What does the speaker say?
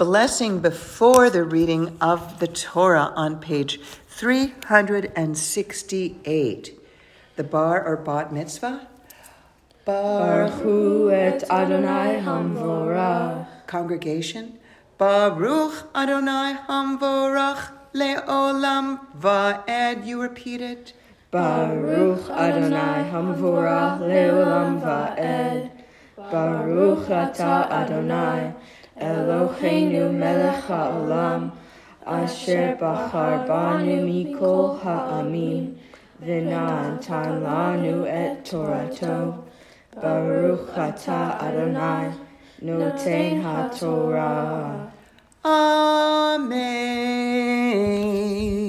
blessing before the reading of the Torah on page 368. The bar or bat mitzvah. Baruch Hu et Adonai Hamvorach. Congregation. Baruch Adonai Hamvorach le'olam va'ed. You repeat it. Baruch Adonai Hamvorach le'olam va'ed. Baruch atah Adonai Eloheinu melech ha'olam asher bachar banu mikol ha'amim v'natan lanu et Torato. Baruch atah Adonai noten ha'torah. Amen.